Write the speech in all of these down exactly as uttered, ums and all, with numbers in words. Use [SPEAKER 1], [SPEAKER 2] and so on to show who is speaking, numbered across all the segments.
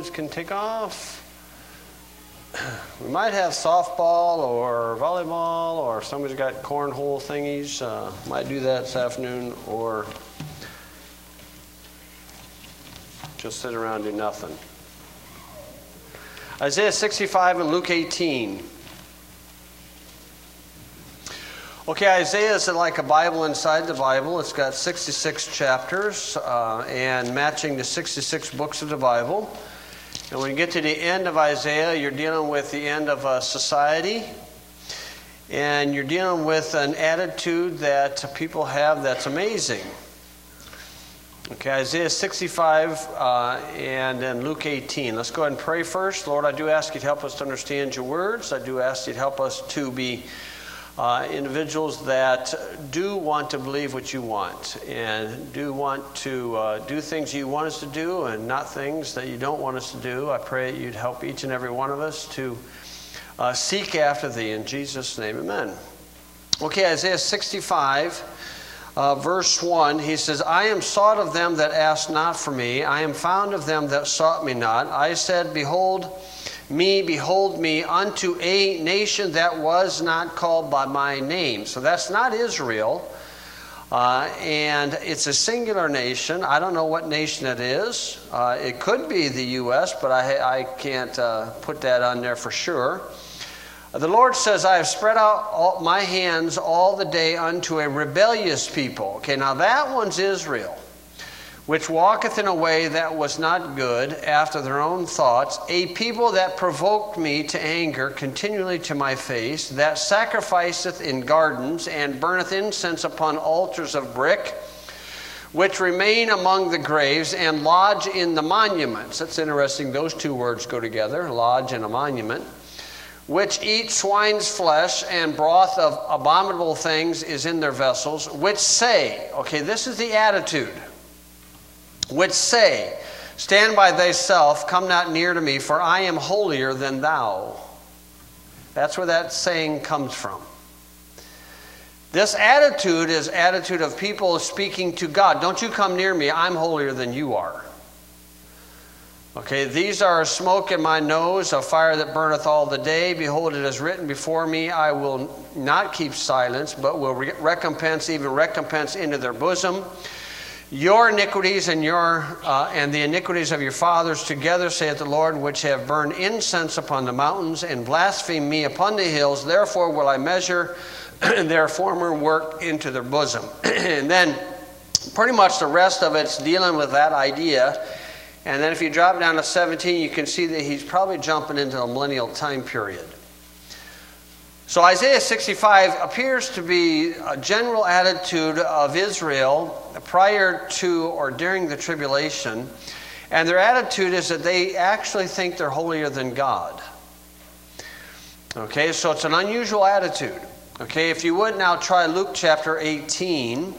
[SPEAKER 1] clothes can take off. We might have softball or volleyball, or if somebody's got cornhole thingies, uh, might do that this afternoon, or just sit around and do nothing. Isaiah sixty-five and Luke eighteen. Okay, Isaiah is like a Bible inside the Bible. It's got sixty-six chapters uh, and matching the sixty-six books of the Bible. And when you get to the end of Isaiah, you're dealing with the end of a society. And you're dealing with an attitude that people have that's amazing. Okay, Isaiah sixty-five uh, and then Luke eighteen. Let's go ahead and pray first. Lord, I do ask you to help us to understand your words. I do ask you to help us to be uh, individuals that do want to believe what you want and do want to uh, do things you want us to do and not things that you don't want us to do. I pray that you'd help each and every one of us to uh, seek after thee. In Jesus' name, amen. Okay, Isaiah sixty-five. Uh, verse one, he says, I am sought of them that asked not for me. I am found of them that sought me not. I said, behold me, behold me, unto a nation that was not called by my name. So that's not Israel. Uh, and it's a singular nation. I don't know what nation it is. Uh, it could be the U S, but I, I can't uh, put that on there for sure. The Lord says, I have spread out all my hands all the day unto a rebellious people. Okay, now that one's Israel, which walketh in a way that was not good, after their own thoughts, a people that provoked me to anger continually to my face, that sacrificeth in gardens, and burneth incense upon altars of brick, which remain among the graves, and lodge in the monuments. That's interesting, those two words go together, lodge and a monument. Which eat swine's flesh, and broth of abominable things is in their vessels, which say, okay, this is the attitude, which say, stand by thyself, come not near to me, for I am holier than thou. That's where that saying comes from. This attitude is attitude of people speaking to God. Don't you come near me, I'm holier than you are. Okay, these are smoke in my nose, a fire that burneth all the day. Behold, it is written before me, I will not keep silence, but will re- recompense, even recompense into their bosom. Your iniquities and your uh, and the iniquities of your fathers together, saith the Lord, which have burned incense upon the mountains and blasphemed me upon the hills. Therefore will I measure their former work into their bosom. And then pretty much the rest of it's dealing with that idea. And then if you drop down to seventeen, you can see that he's probably jumping into a millennial time period. So Isaiah sixty-five appears to be a general attitude of Israel prior to or during the tribulation. And their attitude is that they actually think they're holier than God. Okay, so it's an unusual attitude. Okay, if you would now try Luke chapter eighteen.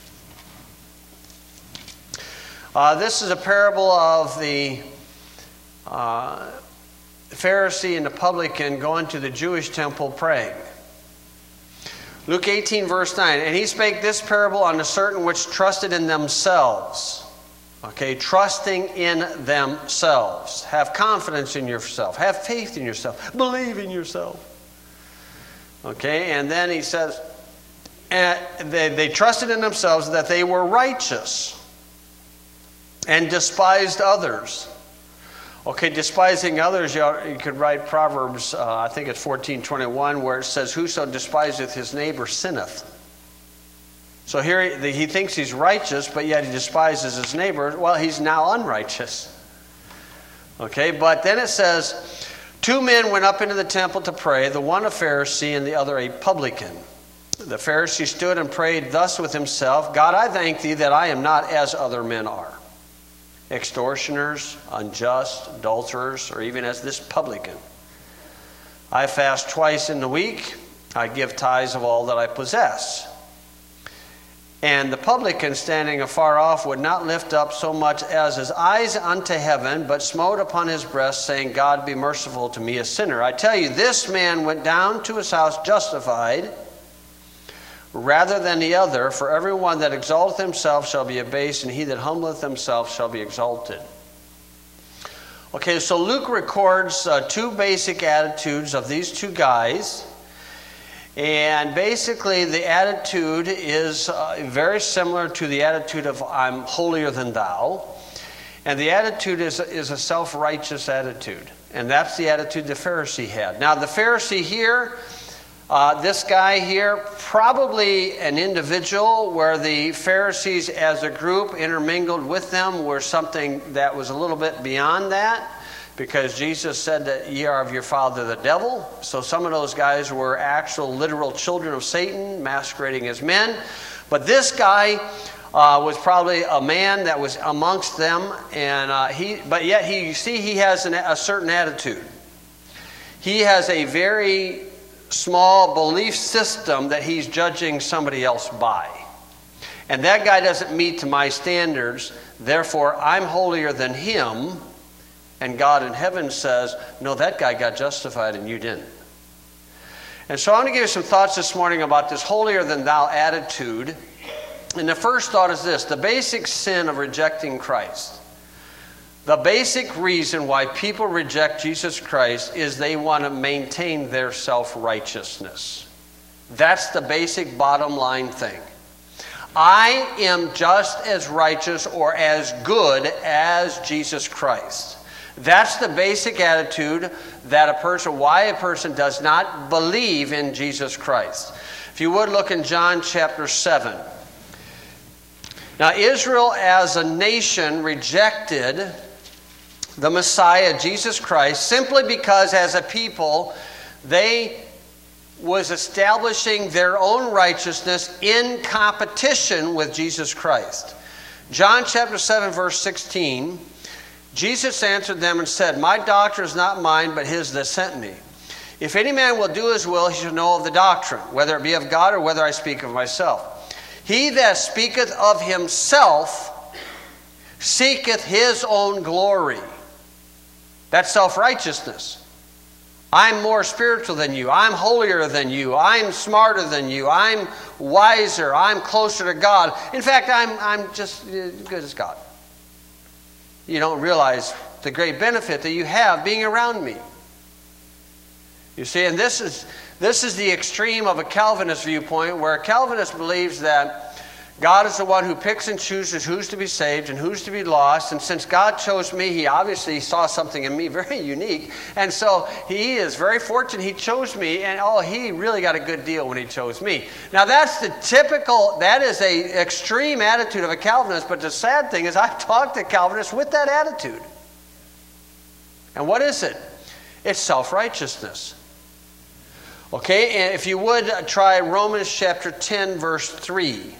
[SPEAKER 1] Uh, this is a parable of the uh, Pharisee and the publican going to the Jewish temple praying. Luke eighteen verse nine, and he spake this parable unto certain which trusted in themselves. Okay, trusting in themselves. Have confidence in yourself. Have faith in yourself. Believe in yourself. Okay, and then he says, and they, they trusted in themselves that they were righteous, and despised others. Okay, despising others, you, you could write Proverbs, uh, I think it's fourteen twenty-one, where it says, whoso despiseth his neighbor sinneth. So here he, he thinks he's righteous, but yet he despises his neighbor. Well, he's now unrighteous. Okay, but then it says, two men went up into the temple to pray, the one a Pharisee and the other a publican. The Pharisee stood and prayed thus with himself, God, I thank thee that I am not as other men are, extortioners, unjust, adulterers, or even as this publican. I fast twice in the week. I give tithes of all that I possess. And the publican, standing afar off, would not lift up so much as his eyes unto heaven, but smote upon his breast, saying, God, be merciful to me, a sinner. I tell you, this man went down to his house justified rather than the other, for everyone that exalteth himself shall be abased, and he that humbleth himself shall be exalted. Okay, so Luke records uh, two basic attitudes of these two guys. And basically the attitude is uh, very similar to the attitude of I'm holier than thou. And the attitude is, is a self-righteous attitude. And that's the attitude the Pharisee had. Now the Pharisee here, uh, this guy here, probably an individual where the Pharisees as a group intermingled with them were something that was a little bit beyond that. Because Jesus said that ye are of your father the devil. So some of those guys were actual literal children of Satan masquerading as men. But this guy uh, was probably a man that was amongst them. And uh, he, but yet he, you see he has an, a certain attitude. He has a very small belief system that he's judging somebody else by. And that guy doesn't meet to my standards. Therefore, I'm holier than him. And God in heaven says, no, that guy got justified and you didn't. And so I want to give you some thoughts this morning about this holier than thou attitude. And the first thought is this: the basic sin of rejecting Christ. The basic reason why people reject Jesus Christ is they want to maintain their self-righteousness. That's the basic bottom line thing. I am just as righteous or as good as Jesus Christ. That's the basic attitude that a person, why a person does not believe in Jesus Christ. If you would look in John chapter seven. Now Israel as a nation rejected the Messiah, Jesus Christ, simply because as a people they was establishing their own righteousness in competition with Jesus Christ. John chapter seven verse sixteen. Jesus answered them and said, my doctrine is not mine, but his that sent me. If any man will do his will, he shall know of the doctrine, whether it be of God or whether I speak of myself. He that speaketh of himself seeketh his own glory. That's self-righteousness. I'm more spiritual than you. I'm holier than you. I'm smarter than you. I'm wiser. I'm closer to God. In fact, I'm, I'm just as good as God. You don't realize the great benefit that you have being around me. You see, and this is this is the extreme of a Calvinist viewpoint, where a Calvinist believes that God is the one who picks and chooses who's to be saved and who's to be lost. And since God chose me, he obviously saw something in me very unique. And so he is very fortunate he chose me. And oh, he really got a good deal when he chose me. Now that's the typical, that is a extreme attitude of a Calvinist. But the sad thing is I've talked to Calvinists with that attitude. And what is it? It's self-righteousness. Okay, and if you would try Romans chapter ten verse three.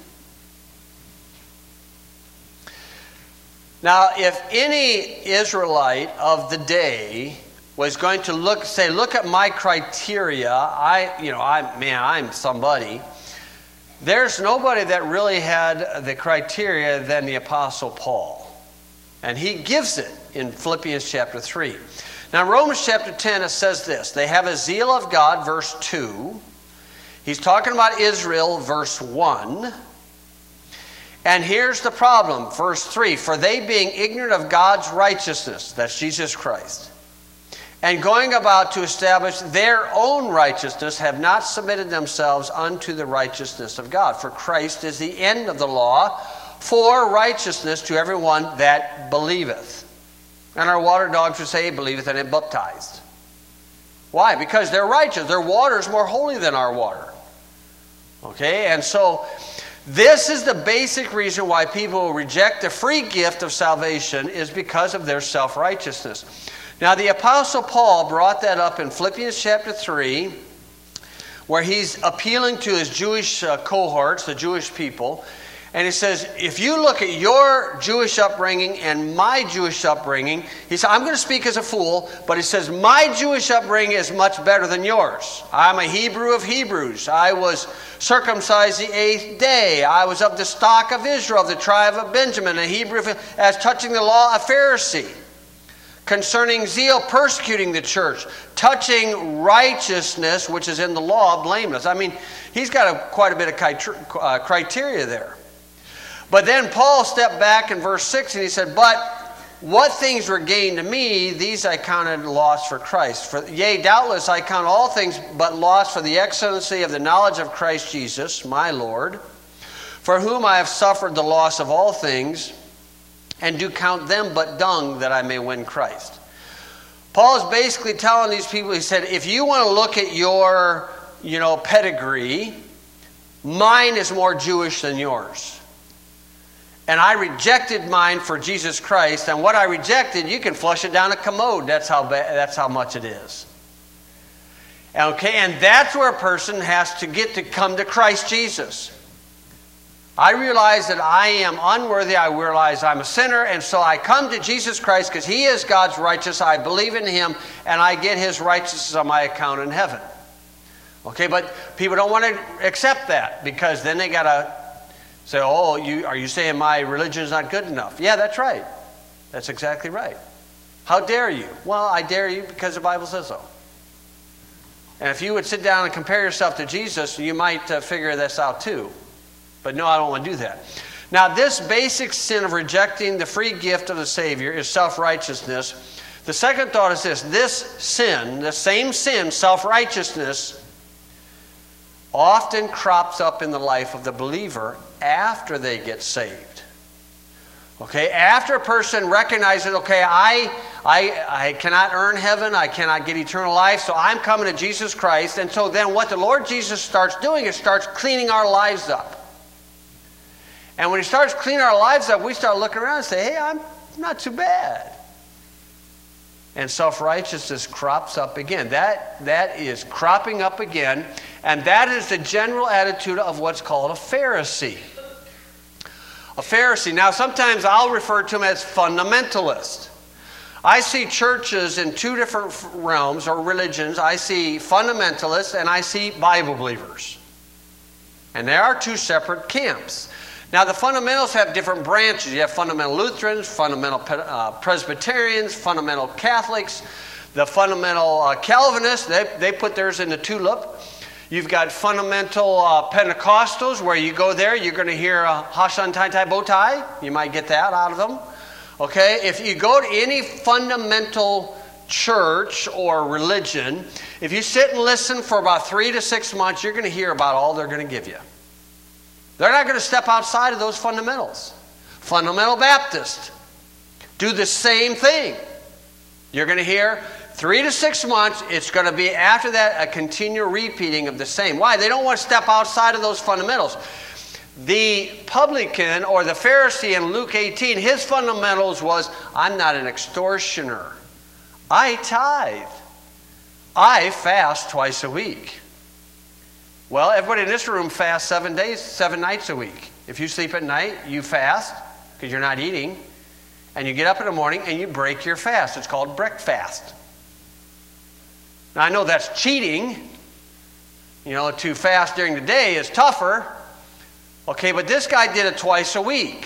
[SPEAKER 1] Now, if any Israelite of the day was going to look, say, look at my criteria, I, you know, I, man, I'm somebody. There's nobody that really had the criteria than the Apostle Paul. And he gives it in Philippians chapter three. Now, in Romans chapter ten, it says this: they have a zeal of God, verse two. He's talking about Israel, verse one. And here's the problem, verse three. For they being ignorant of God's righteousness, that's Jesus Christ, and going about to establish their own righteousness, have not submitted themselves unto the righteousness of God. For Christ is the end of the law for righteousness to everyone that believeth. And our water dogs would say, believeth and is baptized. Why? Because they're righteous. Their water is more holy than our water. Okay, and so this is the basic reason why people reject the free gift of salvation, is because of their self-righteousness. Now the Apostle Paul brought that up in Philippians chapter three, where he's appealing to his Jewish uh, cohorts, the Jewish people. And he says, if you look at your Jewish upbringing and my Jewish upbringing, he said, I'm going to speak as a fool, but he says, my Jewish upbringing is much better than yours. I'm a Hebrew of Hebrews. I was circumcised the eighth day. I was of the stock of Israel, of the tribe of Benjamin, a Hebrew, as touching the law, a Pharisee. Concerning zeal, persecuting the church. Touching righteousness, which is in the law, blameless. I mean, he's got a, quite a bit of criteria there. But then Paul stepped back in verse six and he said, but what things were gain to me, these I counted loss for Christ. For, yea, doubtless I count all things but loss for the excellency of the knowledge of Christ Jesus, my Lord, for whom I have suffered the loss of all things, and do count them but dung, that I may win Christ. Paul is basically telling these people, he said, if you want to look at your, you know, pedigree, mine is more Jewish than yours. And I rejected mine for Jesus Christ, and what I rejected, you can flush it down a commode. That's how bad, that's how much it is. Okay, and that's where a person has to get to come to Christ Jesus. I realize that I am unworthy. I realize I'm a sinner, and so I come to Jesus Christ because He is God's righteous. I believe in Him, and I get His righteousness on my account in heaven. Okay, but people don't want to accept that because then they got to say, oh, you, are you saying my religion is not good enough? Yeah, that's right. That's exactly right. How dare you? Well, I dare you because the Bible says so. And if you would sit down and compare yourself to Jesus, you might uh, figure this out too. But no, I don't want to do that. Now, this basic sin of rejecting the free gift of the Savior is self-righteousness. The second thought is this. This sin, the same sin, self-righteousness, often crops up in the life of the believer after they get saved. Okay, after a person recognizes, okay, I, I, I cannot earn heaven, I cannot get eternal life, so I'm coming to Jesus Christ. And so then what the Lord Jesus starts doing is starts cleaning our lives up. And when He starts cleaning our lives up, we start looking around and say, hey, I'm not too bad. And self-righteousness crops up again. That, that is cropping up again. And that is the general attitude of what's called a Pharisee. A Pharisee. Now, sometimes I'll refer to them as fundamentalist. I see churches in two different realms or religions. I see fundamentalists and I see Bible believers. And there are two separate camps. Now, the fundamentals have different branches. You have fundamental Lutherans, fundamental uh, Presbyterians, fundamental Catholics. The fundamental uh, Calvinists, they, they put theirs in the tulip. You've got fundamental uh, Pentecostals, where you go there, you're going to hear a Hashan Tai Tai Bo Tai. You might get that out of them. Okay, if you go to any fundamental church or religion, if you sit and listen for about three to six months, you're going to hear about all they're going to give you. They're not going to step outside of those fundamentals. Fundamental Baptist do the same thing. You're going to hear three to six months, it's going to be after that a continual repeating of the same. Why? They don't want to step outside of those fundamentals. The publican or the Pharisee in Luke eighteen, his fundamentals was, I'm not an extortioner. I tithe. I fast twice a week. Well, everybody in this room fasts seven days, seven nights a week. If you sleep at night, you fast because you're not eating. And you get up in the morning and you break your fast. It's called breakfast. Now, I know that's cheating. You know, to fast during the day is tougher. Okay, but this guy did it twice a week.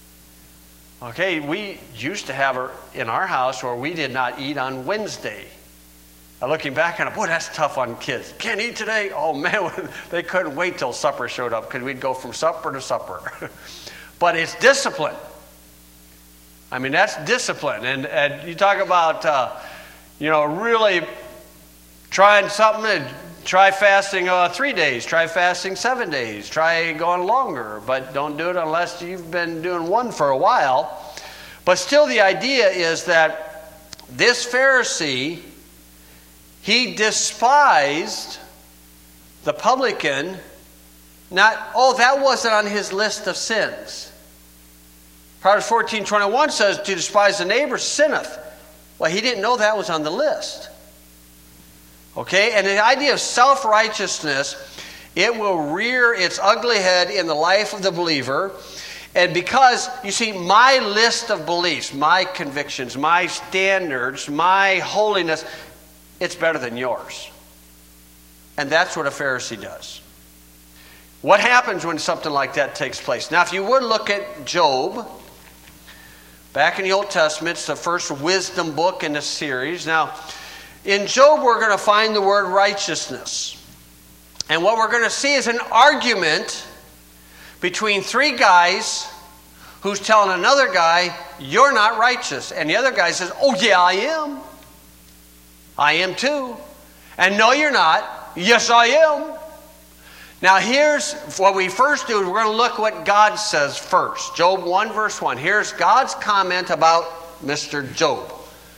[SPEAKER 1] Okay, we used to have her in our house where we did not eat on Wednesday. Now, looking back on it, boy, that's tough on kids. Can't eat today? Oh, man, they couldn't wait till supper showed up because we'd go from supper to supper. But it's discipline. I mean, that's discipline. And, and you talk about, uh, you know, really trying something, and try fasting uh, three days, try fasting seven days, try going longer, but don't do it unless you've been doing one for a while. But still, the idea is that this Pharisee, he despised the publican. Not, oh, that wasn't on his list of sins. Proverbs fourteen twenty-one says, to despise the neighbor sinneth. Well, he didn't know that was on the list. Okay, and the idea of self-righteousness, it will rear its ugly head in the life of the believer. And because, you see, my list of beliefs, my convictions, my standards, my holiness, it's better than yours. And that's what a Pharisee does. What happens when something like that takes place? Now, if you would look at Job, back in the Old Testament, it's the first wisdom book in the series. Now, in Job, we're going to find the word righteousness. And what we're going to see is an argument between three guys who's telling another guy, you're not righteous. And the other guy says, oh yeah, I am. I am too. And no, you're not. Yes, I am. Now here's what we first do. We're going to look what God says first. Job one verse one. Here's God's comment about Mister Job.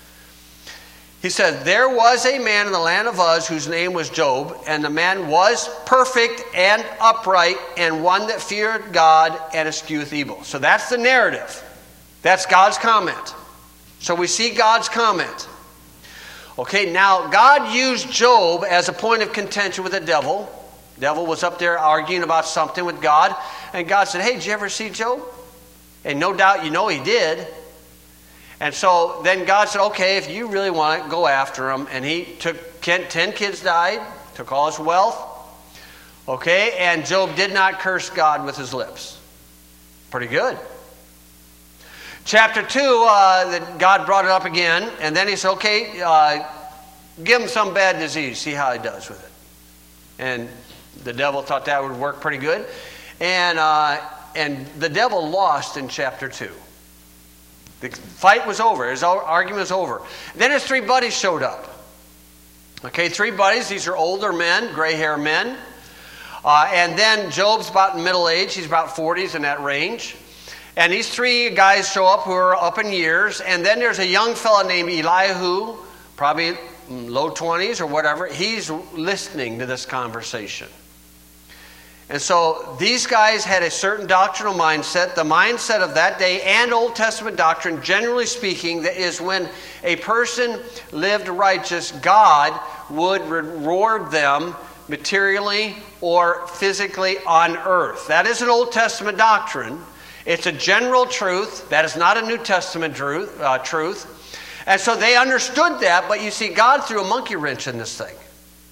[SPEAKER 1] He said, there was a man in the land of Uz whose name was Job, and the man was perfect and upright, and one that feared God and escheweth evil. So that's the narrative. That's God's comment. So we see God's comment. Okay, now God used Job as a point of contention with the devil. The devil was up there arguing about something with God, and God said, hey, did you ever see Job? And no doubt you know he did. And so then God said, okay, if you really want it, go after him. And he took, ten kids died, took all his wealth. Okay, and Job did not curse God with his lips. Pretty good. Chapter two, uh, that God brought it up again. And then he said, okay, uh, give him some bad disease. See how he does with it. And the devil thought that would work pretty good. And, uh, and the devil lost in chapter two. The fight was over. His argument was over. Then his three buddies showed up. Okay, three buddies. These are older men, gray hair men. Uh, and then Job's about in middle age. He's about forties in that range. And these three guys show up who are up in years. And then there's a young fella named Elihu, probably low twenties or whatever. He's listening to this conversation. And so these guys had a certain doctrinal mindset. The mindset of that day and Old Testament doctrine, generally speaking, that is when a person lived righteous, God would reward them materially or physically on earth. That is an Old Testament doctrine. It's a general truth. That is not a New Testament truth. Uh, truth. And so they understood that, but you see, God threw a monkey wrench in this thing.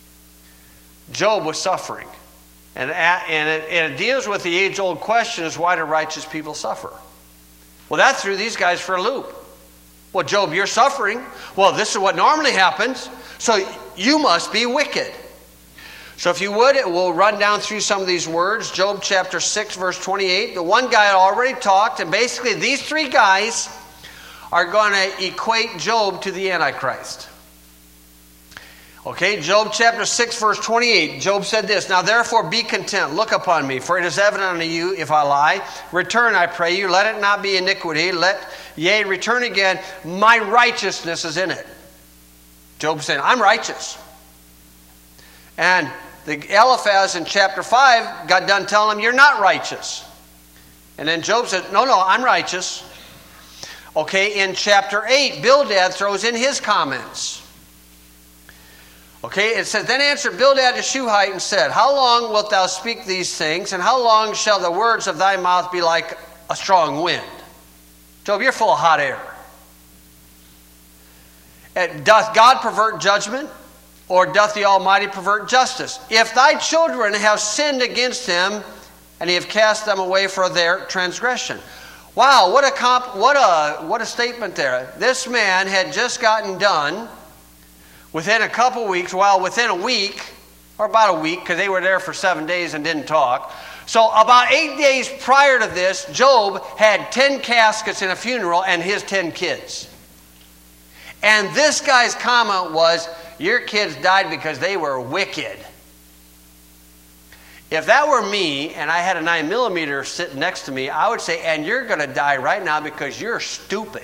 [SPEAKER 1] Job was suffering. And, and, it, and it deals with the age-old question is, why do righteous people suffer? Well, that threw these guys for a loop. Well, Job, you're suffering. Well, this is what normally happens. So you must be wicked. So if you would, it will run down through some of these words. Job chapter six, verse twenty-eight. The one guy already talked. And basically these three guys are going to equate Job to the Antichrist. Okay, Job chapter six, verse twenty-eight. Job said this, now therefore be content, look upon me, for it is evident unto you if I lie. Return, I pray you, let it not be iniquity. Let, yea, return again. My righteousness is in it. Job saying, I'm righteous. And the Eliphaz in chapter five got done telling him, you're not righteous. And then Job said, no, no, I'm righteous. Okay, in chapter eight, Bildad throws in his comments. Okay, it says, then answered Bildad the Shuhite and said, how long wilt thou speak these things, and how long shall the words of thy mouth be like a strong wind? Job, you're full of hot air. And doth God pervert judgment, or doth the Almighty pervert justice? If thy children have sinned against him, and he have cast them away for their transgression. Wow, what a comp, what a what a statement there. This man had just gotten done within a couple weeks, well, within a week, or about a week, because they were there for seven days and didn't talk. So about eight days prior to this, Job had ten caskets in a funeral and his ten kids. And this guy's comment was, your kids died because they were wicked. If that were me and I had a nine millimeter sitting next to me, I would say, and you're going to die right now because you're stupid.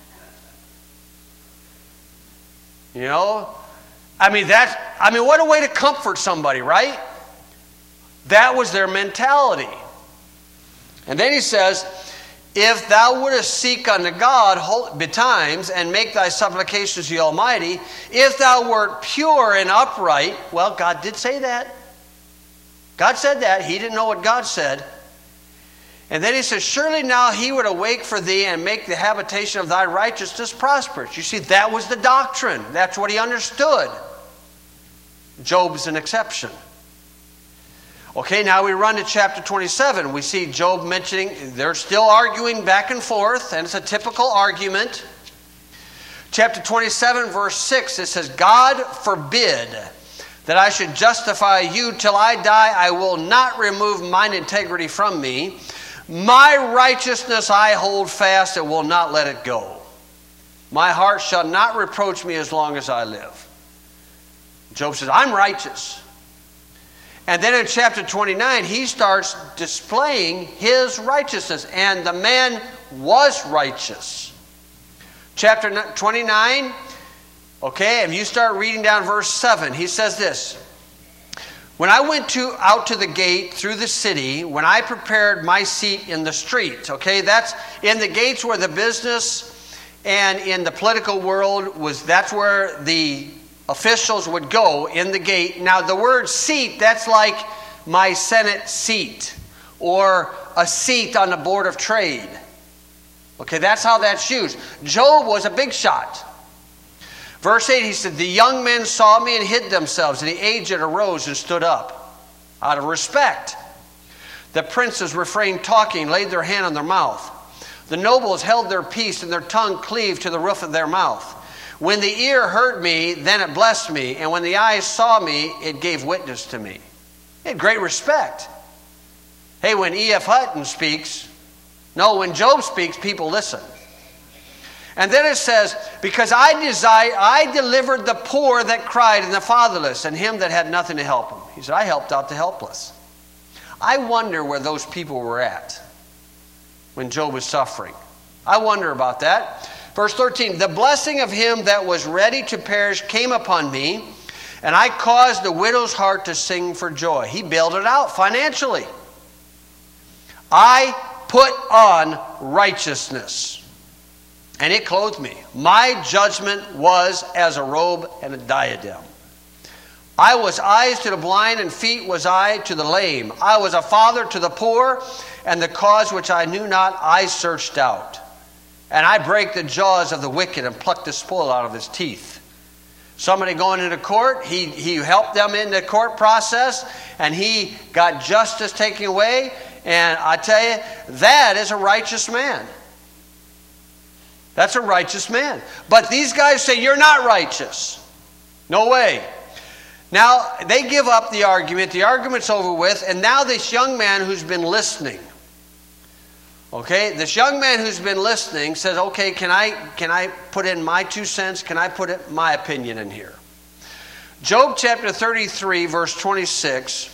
[SPEAKER 1] You know? I mean, that's, I mean, what a way to comfort somebody, right? That was their mentality. And then he says, if thou wouldest seek unto God betimes and make thy supplications to the Almighty, if thou wert pure and upright, well, God did say that. God said that. He didn't know what God said. And then he says, surely now he would awake for thee and make the habitation of thy righteousness prosperous. You see, that was the doctrine. That's what he understood. Job's an exception. Okay, now we run to chapter twenty-seven. We see Job mentioning, they're still arguing back and forth, and it's a typical argument. Chapter twenty-seven, verse six, it says, God forbid that I should justify you till I die. I will not remove mine integrity from me. My righteousness I hold fast and will not let it go. My heart shall not reproach me as long as I live. Job says, I'm righteous. And then in chapter twenty-nine, he starts displaying his righteousness. And the man was righteous. Chapter twenty-nine, okay, and you start reading down verse seven, he says this. When I went to, out to the gate through the city, when I prepared my seat in the street, okay, that's in the gates where the business and in the political world was, that's where the officials would go, in the gate. Now the word seat, that's like my Senate seat or a seat on the Board of Trade. Okay, that's how that's used. Job was a big shot. Verse eight, he said, the young men saw me and hid themselves, and the aged arose and stood up out of respect. The princes refrained talking, laid their hand on their mouth. The nobles held their peace, and their tongue cleaved to the roof of their mouth. When the ear heard me, then it blessed me, and when the eyes saw me, it gave witness to me. He had great respect. Hey, when E F Hutton speaks, no, when Job speaks, people listen. And then it says, because I desire, I delivered the poor that cried and the fatherless and him that had nothing to help him. He said, I helped out the helpless. I wonder where those people were at when Job was suffering. I wonder about that. Verse thirteen, the blessing of him that was ready to perish came upon me, and I caused the widow's heart to sing for joy. He bailed it out financially. I put on righteousness, and it clothed me. My judgment was as a robe and a diadem. I was eyes to the blind, and feet was I to the lame. I was a father to the poor, and the cause which I knew not I searched out. And I break the jaws of the wicked and pluck the spoil out of his teeth. Somebody going into court, he, he helped them in the court process, and he got justice taken away. And I tell you, that is a righteous man. That's a righteous man. But these guys say, you're not righteous. No way. Now, they give up the argument. The argument's over with. And now this young man who's been listening, okay, this young man who's been listening says, okay, can I, can I put in my two cents? Can I put it, my opinion in here? Job chapter thirty-three, verse twenty-six.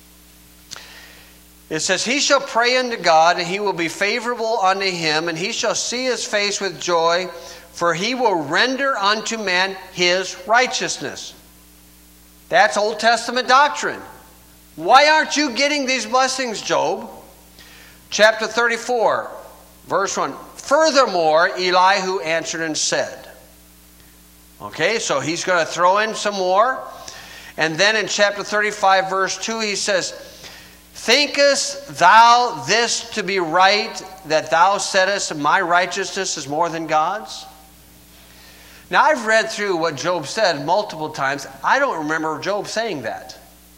[SPEAKER 1] It says, he shall pray unto God, and he will be favorable unto him, and he shall see his face with joy, for he will render unto man his righteousness. That's Old Testament doctrine. Why aren't you getting these blessings, Job? Chapter thirty-four, verse one. Furthermore, Elihu answered and said. Okay, so he's going to throw in some more. And then in chapter thirty-five, verse two, he says, thinkest thou this to be right, that thou saidest, my righteousness is more than God's? Now, I've read through what Job said multiple times. I don't remember Job saying that.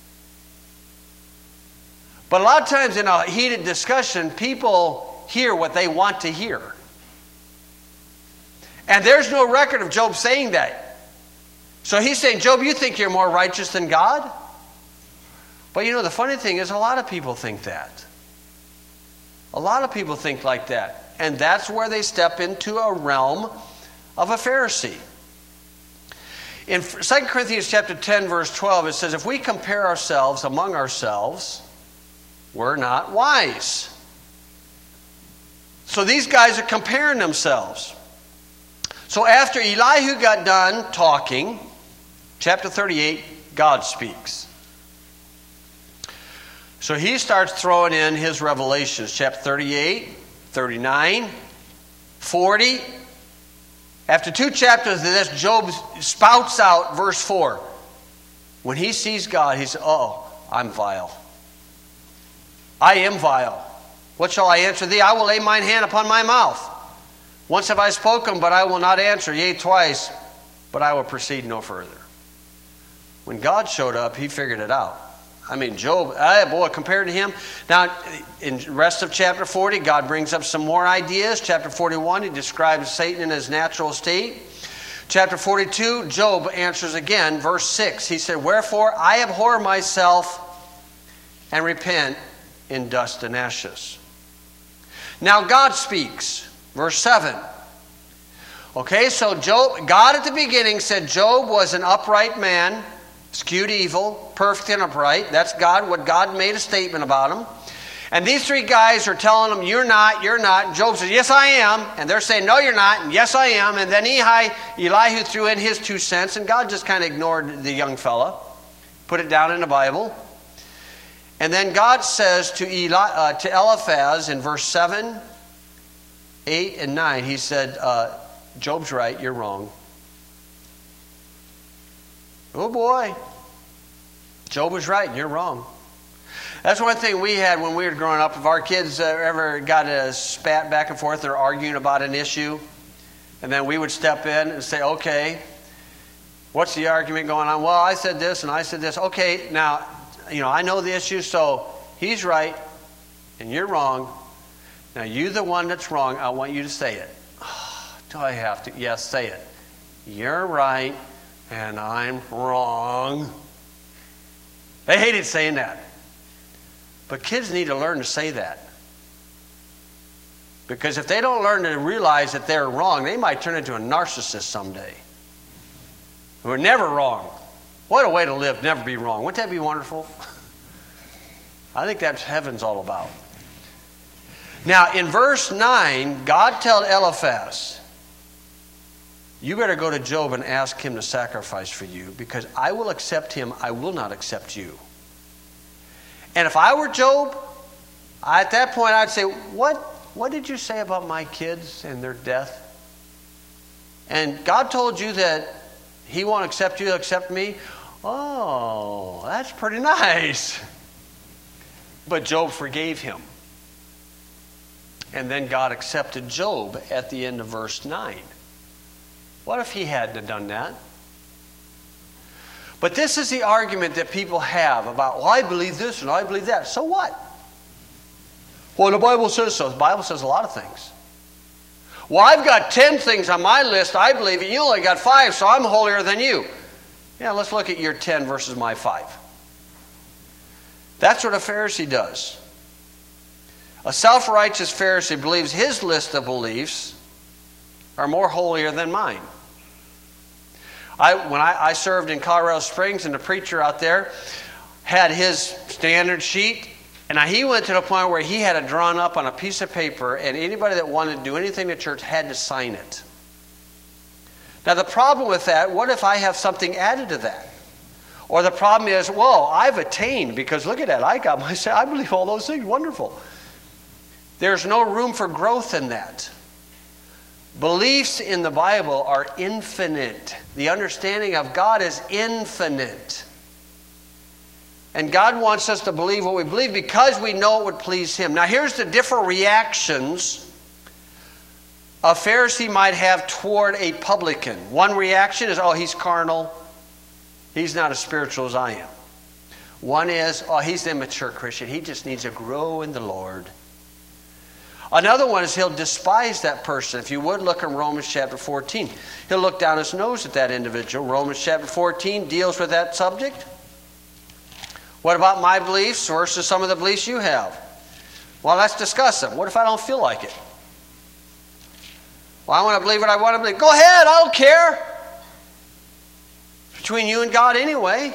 [SPEAKER 1] But a lot of times in a heated discussion, people hear what they want to hear. And there's no record of Job saying that. So he's saying, Job, you think you're more righteous than God? But you know, the funny thing is, a lot of people think that. A lot of people think like that. And that's where they step into a realm of a Pharisee. In Second Corinthians chapter ten, verse twelve, it says, if we compare ourselves among ourselves, we're not wise. So these guys are comparing themselves. So after Elihu got done talking, chapter thirty-eight, God speaks. So he starts throwing in his revelations. Chapter thirty-eight, thirty-nine, forty. After two chapters of this, Job spouts out verse four. When he sees God, he says, oh, I'm vile. I am vile. What shall I answer thee? I will lay mine hand upon my mouth. Once have I spoken, but I will not answer. Yea, twice, but I will proceed no further. When God showed up, he figured it out. I mean, Job, ah, boy, compared to him. Now, in the rest of chapter forty, God brings up some more ideas. Chapter forty-one, he describes Satan in his natural state. Chapter forty-two, Job answers again, verse six. He said, wherefore I abhor myself and repent in dust and ashes. Now God speaks. Verse seven. Okay, so Job, God at the beginning said Job was an upright man, skewed evil, perfect and upright. That's God, what God made a statement about him. And these three guys are telling him, you're not, you're not. And Job says, yes, I am. And they're saying, no, you're not. And yes, I am. And then Eli, Elihu threw in his two cents, and God just kind of ignored the young fella, put it down in the Bible. And then God says to, Eli, uh, to Eliphaz in verse seven, eight, and nine, he said, uh, Job's right, you're wrong. Oh boy. Job was right, and you're wrong. That's one thing we had when we were growing up. If our kids uh, ever got a spat back and forth or arguing about an issue, and then we would step in and say, okay, what's the argument going on? Well, I said this and I said this. Okay, now, you know, I know the issue, so he's right and you're wrong. Now, you the one that's wrong, I want you to say it. Oh, do I have to? Yes, say it. You're right and I'm wrong. They hated saying that. But kids need to learn to say that. Because if they don't learn to realize that they're wrong, they might turn into a narcissist someday. We're never wrong. What a way to live, never be wrong. Wouldn't that be wonderful? I think that's heaven's all about. Now, in verse nine, God told Eliphaz, you better go to Job and ask him to sacrifice for you, because I will accept him, I will not accept you. And if I were Job, at that point I'd say, what, what did you say about my kids and their death? And God told you that he won't accept you, he'll accept me? Oh, that's pretty nice. But Job forgave him. And then God accepted Job at the end of verse nine. What if he hadn't have done that? But this is the argument that people have about, well, I believe this and I believe that. So what? Well, the Bible says so. The Bible says a lot of things. Well, I've got ten things on my list I believe, and you only got five, so I'm holier than you. Yeah, let's look at your ten versus my five. That's what a Pharisee does. A self-righteous Pharisee believes his list of beliefs are more holier than mine. I, when I, I served in Colorado Springs, and the preacher out there had his standard sheet, and he went to the point where he had it drawn up on a piece of paper, and anybody that wanted to do anything in church had to sign it. Now the problem with that, what if I have something added to that? Or the problem is, well, I've attained, because look at that, I got my, I believe all those things, wonderful. There's no room for growth in that. Beliefs in the Bible are infinite. The understanding of God is infinite. And God wants us to believe what we believe because we know it would please him. Now here's the different reactions a Pharisee might have toward a publican. One reaction is, oh, he's carnal. He's not as spiritual as I am. One is, oh, he's an immature Christian. He just needs to grow in the Lord. Another one is he'll despise that person. If you would, look in Romans chapter fourteen. He'll look down his nose at that individual. Romans chapter fourteen deals with that subject. What about my beliefs versus some of the beliefs you have? Well, let's discuss them. What if I don't feel like it? Well, I want to believe what I want to believe. Go ahead, I don't care. It's between you and God anyway.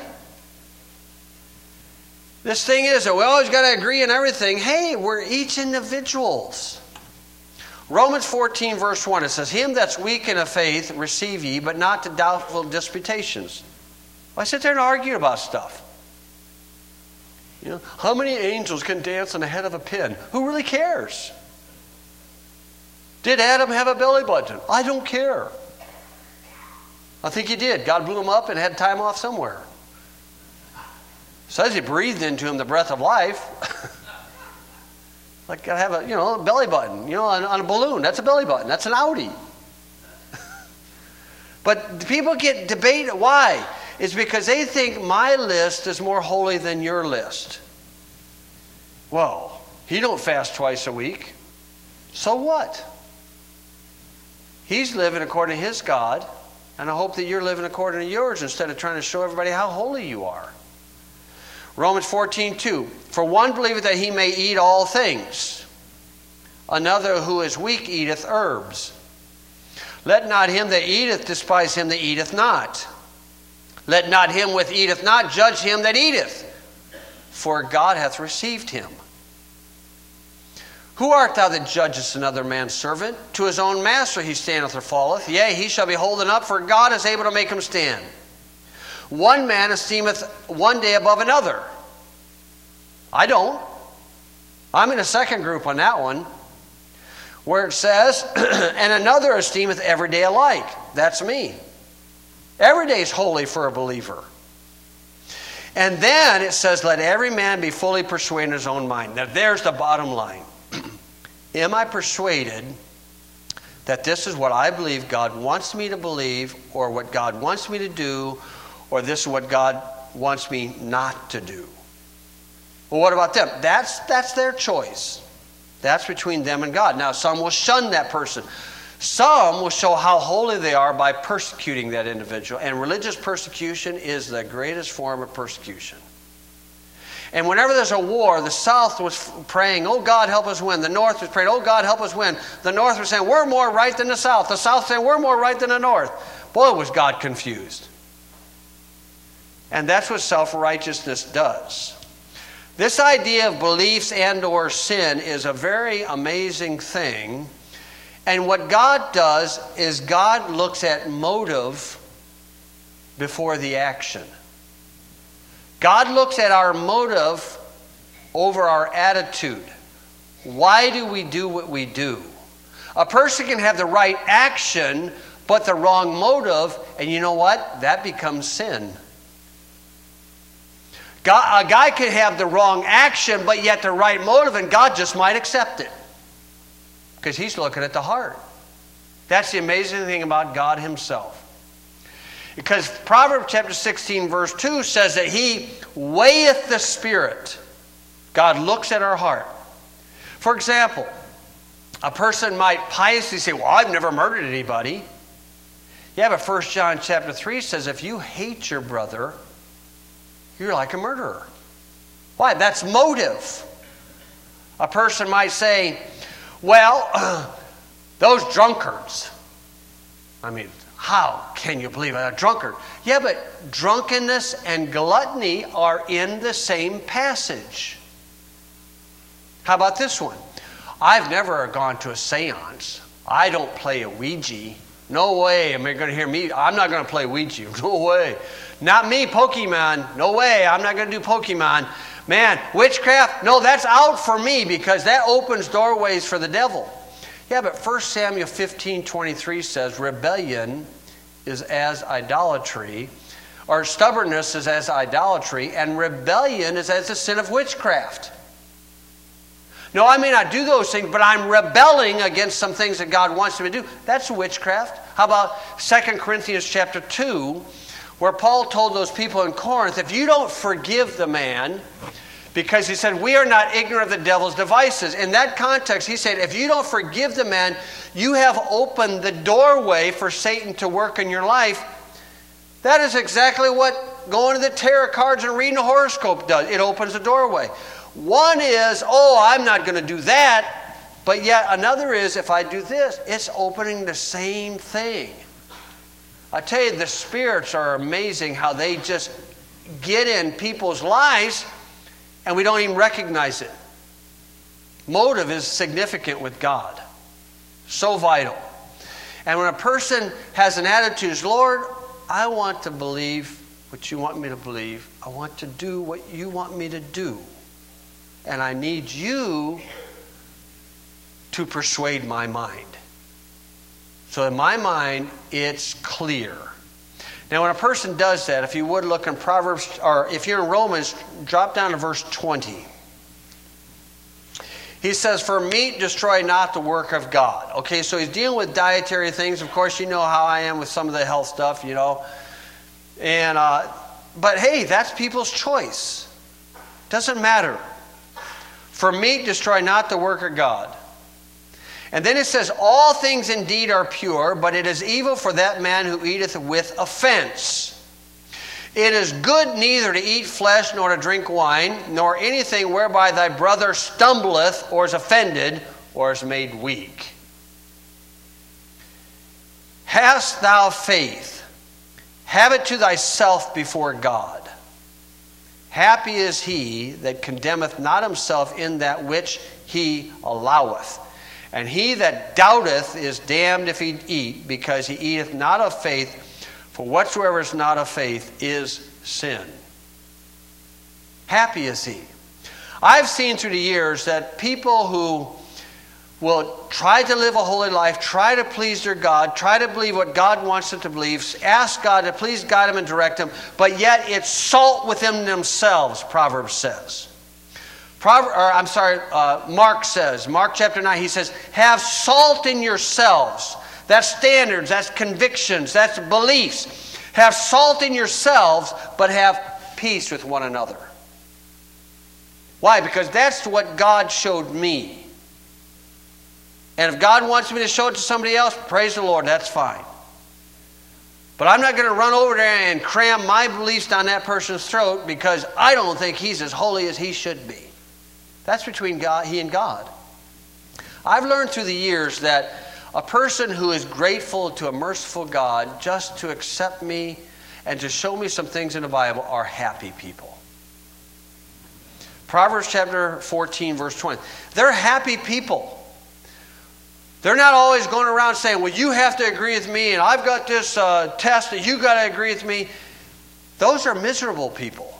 [SPEAKER 1] This thing is that we always got to agree on everything. Hey, we're each individuals. Romans fourteen verse one, it says, him that's weak in the faith receive ye, but not to doubtful disputations. Well, I sit there and argue about stuff. You know, how many angels can dance on the head of a pin? Who really cares? Did Adam have a belly button? I don't care. I think he did. God blew him up and had time off somewhere. Says he breathed into him the breath of life. Like I have a, you know, a belly button, you know, on, on a balloon. That's a belly button. That's an Audi. But people get debated. Why? It's because they think my list is more holy than your list. Well, he don't fast twice a week. So what? He's living according to his God, and I hope that you're living according to yours instead of trying to show everybody how holy you are. Romans fourteen two. For one believeth that he may eat all things. Another who is weak eateth herbs. Let not him that eateth despise him that eateth not. Let not him which eateth not judge him that eateth, for God hath received him. Who art thou that judgest another man's servant? To his own master he standeth or falleth. Yea, he shall be holden up, for God is able to make him stand. One man esteemeth one day above another. I don't. I'm in a second group on that one, where it says, and another esteemeth every day alike. That's me. Every day is holy for a believer. And then it says, let every man be fully persuaded in his own mind. Now there's the bottom line. Am I persuaded that this is what I believe God wants me to believe, or what God wants me to do, or this is what God wants me not to do? Well, what about them? That's, that's their choice. That's between them and God. Now, some will shun that person. Some will show how holy they are by persecuting that individual. And religious persecution is the greatest form of persecution. And whenever there's a war, the South was praying, oh God, help us win. The North was praying, oh God, help us win. The North was saying, we're more right than the South. The South saying, we're more right than the North. Boy, was God confused. And that's what self-righteousness does. This idea of beliefs and or sin is a very amazing thing. And what God does is God looks at motive before the action. God looks at our motive over our attitude. Why do we do what we do? A person can have the right action, but the wrong motive, and you know what? That becomes sin. God, a guy can have the wrong action, but yet the right motive, and God just might accept it. Because he's looking at the heart. That's the amazing thing about God himself. Because Proverbs chapter sixteen verse two says that he weigheth the spirit. God looks at our heart. For example, a person might piously say, well, I've never murdered anybody. Yeah, but First John chapter three says if you hate your brother, you're like a murderer. Why? That's motive. A person might say, well, uh, those drunkards. I mean, how can you believe a drunkard? Yeah, but drunkenness and gluttony are in the same passage. How about this one? I've never gone to a seance. I don't play a Ouija. No way am I going to hear me. I'm not going to play Ouija. No way. Not me, Pokemon. No way. I'm not going to do Pokemon. Man, witchcraft? No, that's out for me because that opens doorways for the devil. Yeah, but First Samuel fifteen twenty-three says rebellion is as idolatry, or stubbornness is as idolatry, and rebellion is as the sin of witchcraft. No, I may not do those things, but I'm rebelling against some things that God wants me to do. That's witchcraft. How about Second Corinthians chapter two, where Paul told those people in Corinth, if you don't forgive the man, because he said, we are not ignorant of the devil's devices. In that context, he said, if you don't forgive the man, you have opened the doorway for Satan to work in your life. That is exactly what going to the tarot cards and reading a horoscope does. It opens the doorway. One is, oh, I'm not going to do that. But yet another is, if I do this, it's opening the same thing. I tell you, the spirits are amazing how they just get in people's lives and we don't even recognize it. Motive is significant with God. So vital. And when a person has an attitude, Lord, I want to believe what you want me to believe. I want to do what you want me to do. And I need you to persuade my mind. So in my mind, it's clear. Now when a person does that, if you would look in Proverbs, or if you're in Romans, drop down to verse twenty. He says, for meat destroy not the work of God. Okay, so he's dealing with dietary things. Of course, you know how I am with some of the health stuff, you know. And uh, but hey, that's people's choice. Doesn't matter. For meat destroy not the work of God. And then it says, all things indeed are pure, but it is evil for that man who eateth with offense. It is good neither to eat flesh, nor to drink wine, nor anything whereby thy brother stumbleth or is offended, or is made weak. Hast thou faith? Have it to thyself before God. Happy is he that condemneth not himself in that which he alloweth. And he that doubteth is damned if he eat, because he eateth not of faith. For whatsoever is not of faith is sin. Happy is he. I've seen through the years that people who will try to live a holy life, try to please their God, try to believe what God wants them to believe, ask God to please guide them and direct them, but yet it's salt within themselves, Proverbs says. Proverbs, or I'm sorry, uh, Mark says, Mark chapter nine, he says, have salt in yourselves. That's standards, that's convictions, that's beliefs. Have salt in yourselves, but have peace with one another. Why? Because that's what God showed me. And if God wants me to show it to somebody else, praise the Lord, that's fine. But I'm not going to run over there and cram my beliefs down that person's throat because I don't think he's as holy as he should be. That's between God, he and God. I've learned through the years that a person who is grateful to a merciful God just to accept me and to show me some things in the Bible are happy people. Proverbs chapter fourteen, verse twenty. They're happy people. They're not always going around saying, well, you have to agree with me, and I've got this uh, test that you got to agree with me. Those are miserable people.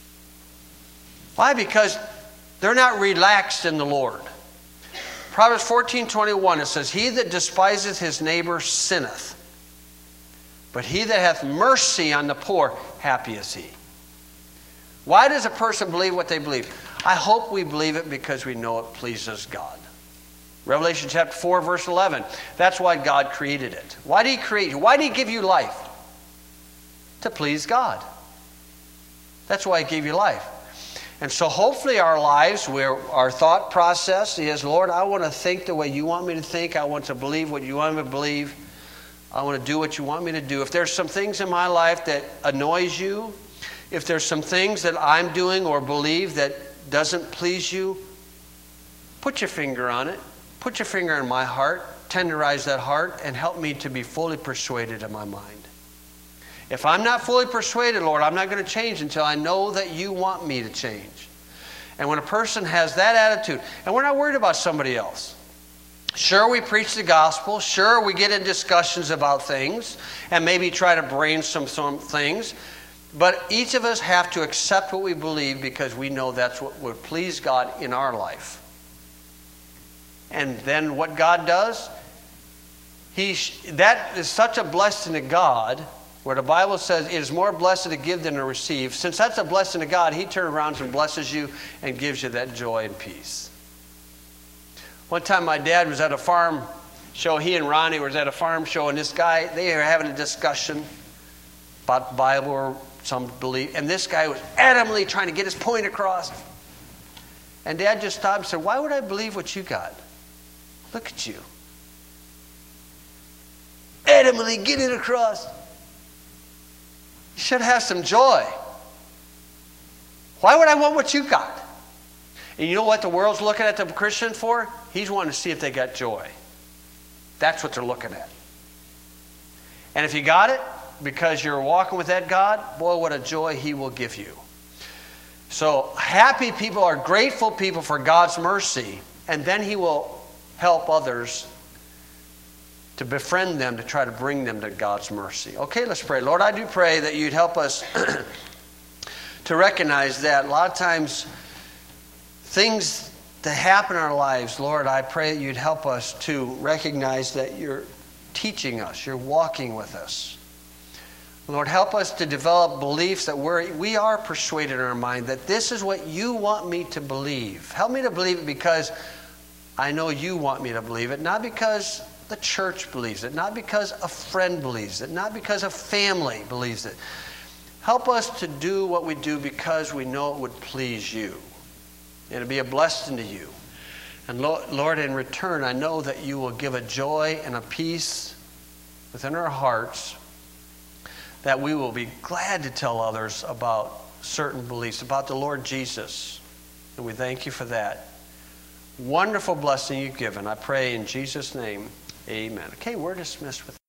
[SPEAKER 1] Why? Because they're not relaxed in the Lord. Proverbs fourteen twenty-one, it says, he that despiseth his neighbor sinneth, but he that hath mercy on the poor, happy is he. Why does a person believe what they believe? I hope we believe it because we know it pleases God. Revelation chapter four, verse eleven. That's why God created it. Why did he create you? Why did he give you life? To please God. That's why he gave you life. And so hopefully our lives, where our thought process is, Lord, I want to think the way you want me to think. I want to believe what you want me to believe. I want to do what you want me to do. If there's some things in my life that annoys you, if there's some things that I'm doing or believe that doesn't please you, put your finger on it. Put your finger in my heart, tenderize that heart, and help me to be fully persuaded in my mind. If I'm not fully persuaded, Lord, I'm not going to change until I know that you want me to change. And when a person has that attitude, and we're not worried about somebody else. Sure, we preach the gospel. Sure, we get in discussions about things and maybe try to brainstorm some things. But each of us have to accept what we believe because we know that's what would please God in our life. And then what God does, he, that is such a blessing to God, where the Bible says it is more blessed to give than to receive. Since that's a blessing to God, he turns around and blesses you and gives you that joy and peace. One time my dad was at a farm show. He and Ronnie was at a farm show, and this guy, they were having a discussion about the Bible or some belief. And this guy was adamantly trying to get his point across. And Dad just stopped and said, why would I believe what you got? Look at you. Adamantly get it across. You should have some joy. Why would I want what you got? And you know what the world's looking at the Christian for? He's wanting to see if they got joy. That's what they're looking at. And if you got it, because you're walking with that God, boy, what a joy he will give you. So happy people are grateful people for God's mercy, and then he will help others to befriend them, to try to bring them to God's mercy. Okay, let's pray. Lord, I do pray that you'd help us to recognize that a lot of times things that happen in our lives, Lord, I pray that you'd help us to recognize that you're teaching us, you're walking with us. Lord, help us to develop beliefs that we're, we are persuaded in our mind that this is what you want me to believe. Help me to believe it because I know you want me to believe it, not because the church believes it, not because a friend believes it, not because a family believes it. Help us to do what we do because we know it would please you and to be a blessing to you. And Lord, in return, I know that you will give a joy and a peace within our hearts that we will be glad to tell others about certain beliefs, about the Lord Jesus. And we thank you for that. wonderful blessing you've given. I pray in Jesus' name, amen. Okay, we're dismissed with